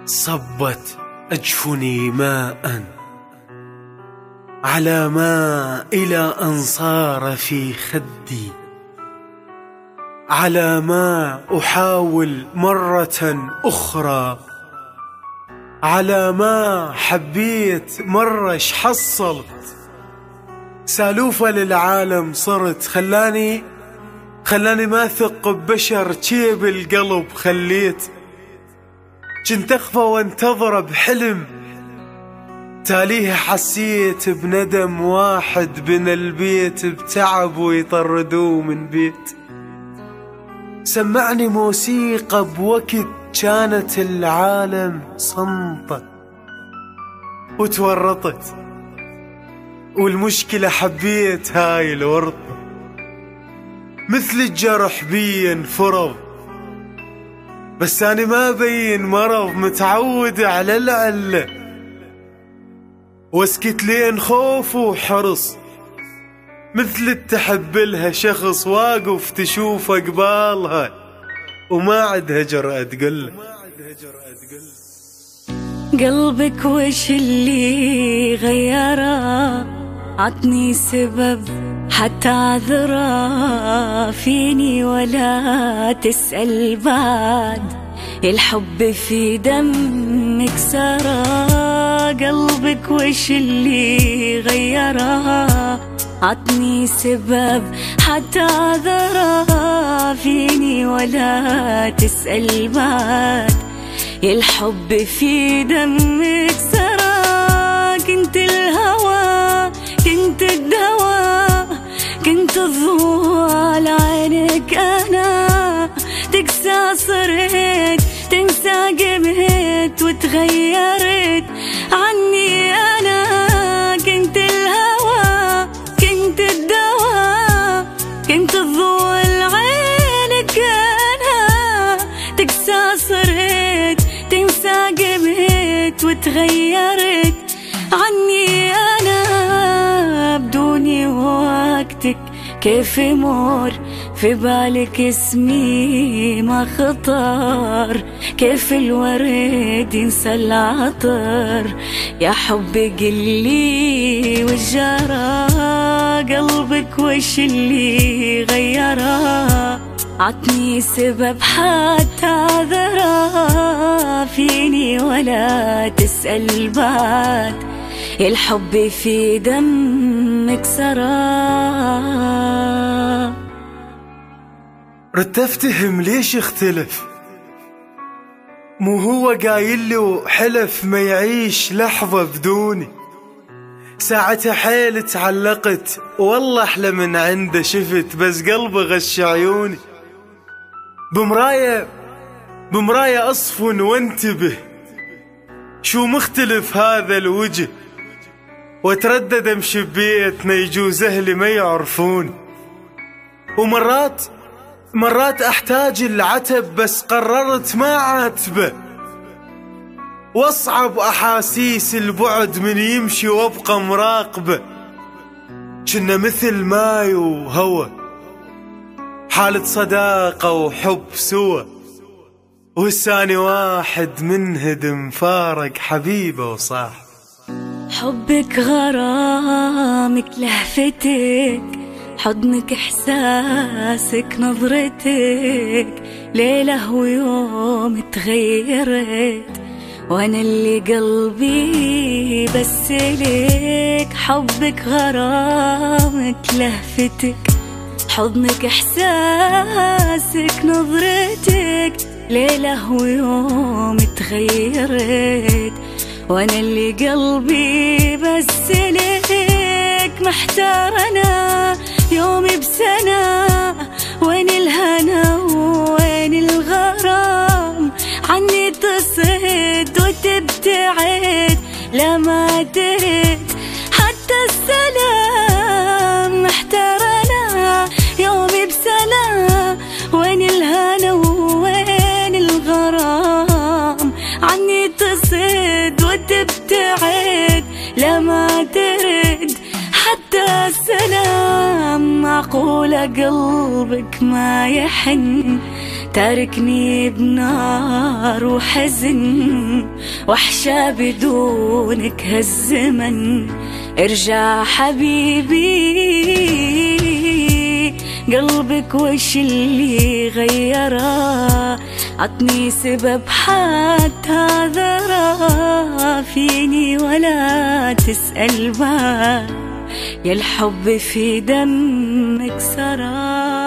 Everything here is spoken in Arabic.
صبت أجفني ماء على ماء إلى أن صار في خدي، على ما أحاول مرة أخرى، على ما حبيت مرة حصلت، سالوفة للعالم صرت، خلاني ما ثق ببشر، جيب القلب خليت، كنت أخفى وانتظر بحلم، تاليه حسيت بندم واحد بن البيت بتعب ويطردوه من بيت، سمعني موسيقى بوقت كانت العالم صمتة وتورطت، والمشكلة حبيت هاي الورطة، مثل الجرح بي انفرض، بس أنا ما بين مرض، متعود على العلة، واسكت لين خوف وحرص، مثل التحب لها شخص واقف تشوف قبالها وما عدها جرأة تقله. قلبك وش اللي غيره؟ عطني سبب حتى اعذره فيني ولا تسأل بعد، الحب في دمك سرى. قلبك وش اللي غيره؟ عطني سبب حتى اعذره فيني ولا تسأل بعد، الحب في دمك سرى. كنت الهوى، كنت الدواء، كنت الضوء لعينك أنا، تكسى صرت تنسى قبهت وتغيرت عني أنا. كنت الهوى، كنت الدواء، كنت الضوء لعينك أنا، تكسى صرت تنسى قبهت وتغيرت عني أنا. بدوني وقتك كيف يمر في بالك اسمي ما خطر، كيف الورد ينسى العطر، يا حبي قلي وجرى. قلبك وش اللي غيره؟ عطني سبب حتى اعذره فيني ولا تسأل بعد، الحب في دمك سرى. ردت افتهم ليش اختلف، مو هو قايل له حلف ما يعيش لحظة بدوني، ساعتها حيل تعلقت والله احلى من عنده شفت، بس قلبي غش عيوني. بمراية اصفن وانتبه شو مختلف هذا الوجه، واتردد امشي ببيتنا يجوز اهلي ما يعرفون، ومرات احتاج العتب بس قررت ما عاتبه، واصعب احاسيس البعد من يمشي وابقى مراقبه، كنا مثل ماي وهوى، حالة صداقة وحب سوا، والثاني واحد منهدم فارق حبيبه وصاحب. حبك غرامك لهفتك، حضنك احساسك نظرتك، ليله ويوم تغيرت وانا اللي قلبي بس ليك. حبك غرامك لهفتك، حضنك احساسك نظرتك، ليله ويوم تغيرت وانا اللي قلبي بس ليك. محتار انا يومي بسنة، وين الهنا وين الغرام، عني تصد وتبتعد لا ما ترد حتى السلام. محتار انا يومي بسنة، وين الهنا وين الغرام، عني تصد وتبتعد لا ما ترد حتى السلام. معقولة قلبك ما يحن تاركني بنار وحزن، وحشة بدونك هالزمن. ارجع حبيبي، قلبك وش اللي غيره؟ عطني سبب حتى عذره فيني ولا تسأل بال، يا الحب في دمك سرى.